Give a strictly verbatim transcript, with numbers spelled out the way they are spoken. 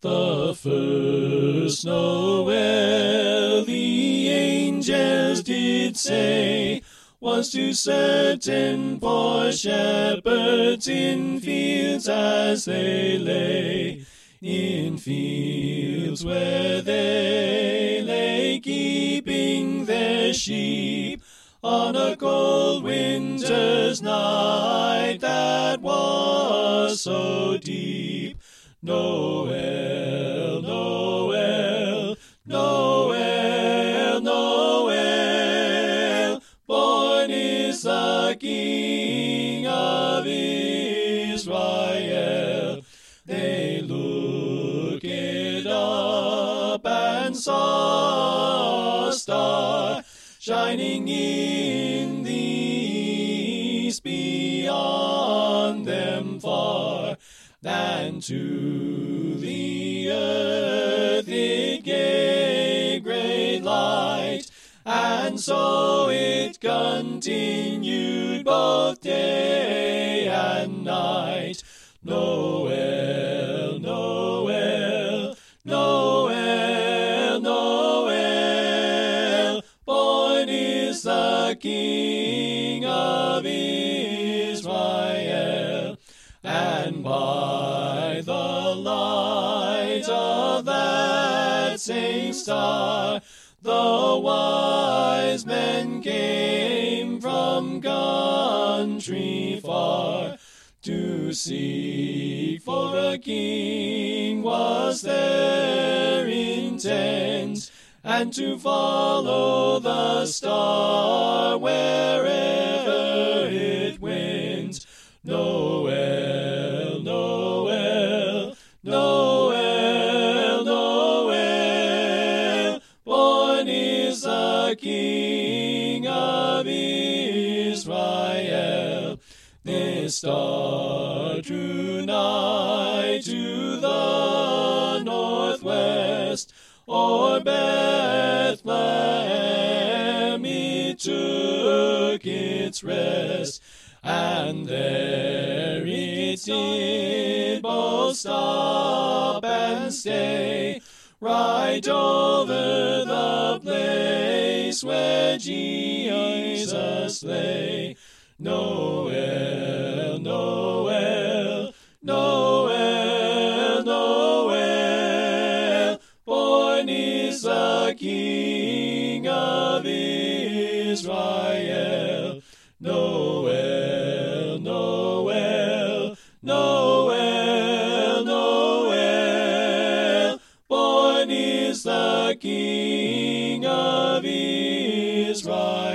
The first Noel, the angels did say, was to certain poor shepherds in fields as they lay, in fields where they lay keeping their sheep, on a cold winter's night that was so deep. Noel, Noel, Noel, Noel, born is the King of Israel. They looked up and saw a star shining in the east beyond them far, and to the earth it gave great light, and so it continued both day and night. Noel, Noel, Noel, Noel, born is the King of Israel. And by the light of that same star, the wise men came from country far. To seek for a king was their intent, and to follow the star wherever it went. Noel, Noel, Noel, Noel, born is the King of Israel. This star drew nigh to the northwest, o'er Bethlehem it took its rest, and there it did both stop and stay, right over the place where Jesus lay. Noel, Noel, Noel, Noel, born is the King of Israel. Noel, Noel, Noel, Noel, born is the King of Israel.